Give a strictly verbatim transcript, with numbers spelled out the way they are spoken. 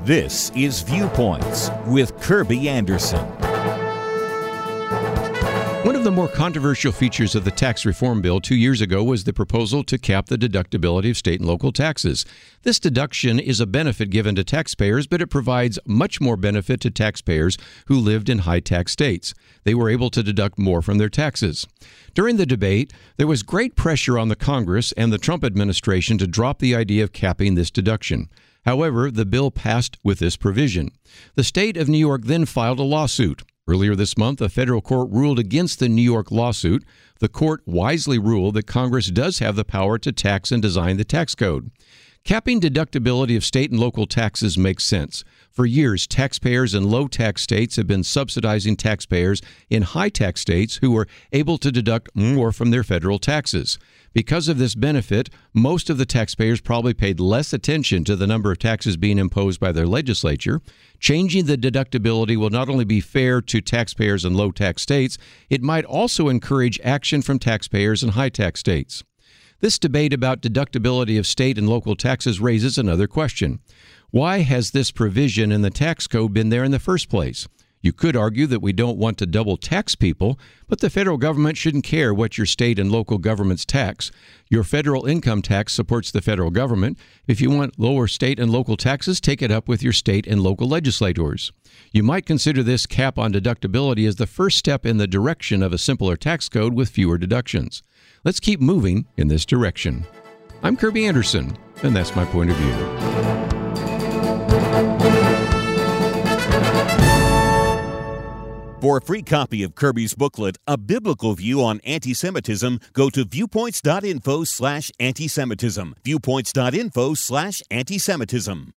This is Viewpoints with Kirby Anderson. One of the more controversial features of the tax reform bill two years ago was the proposal to cap the deductibility of state and local taxes. This deduction is a benefit given to taxpayers, but it provides much more benefit to taxpayers who lived in high-tax states. They were able to deduct more from their taxes. During the debate, there was great pressure on the Congress and the Trump administration to drop the idea of capping this deduction. However, the bill passed with this provision. The state of New York then filed a lawsuit. Earlier this month, a federal court ruled against the New York lawsuit. The court wisely ruled that Congress does have the power to tax and design the tax code. Capping deductibility of state and local taxes makes sense. For years, taxpayers in low-tax states have been subsidizing taxpayers in high-tax states who were able to deduct more from their federal taxes. Because of this benefit, most of the taxpayers probably paid less attention to the number of taxes being imposed by their legislature. Changing the deductibility will not only be fair to taxpayers in low-tax states, it might also encourage action from taxpayers in high-tax states. This debate about deductibility of state and local taxes raises another question. Why has this provision in the tax code been there in the first place? You could argue that we don't want to double tax people, but the federal government shouldn't care what your state and local governments tax. Your federal income tax supports the federal government. If you want lower state and local taxes, take it up with your state and local legislators. You might consider this cap on deductibility as the first step in the direction of a simpler tax code with fewer deductions. Let's keep moving in this direction. I'm Kirby Anderson, and that's my point of view. For a free copy of Kirby's booklet, A Biblical View on Anti-Semitism, go to viewpoints.info slash anti-Semitism. Viewpoints.info slash anti-Semitism.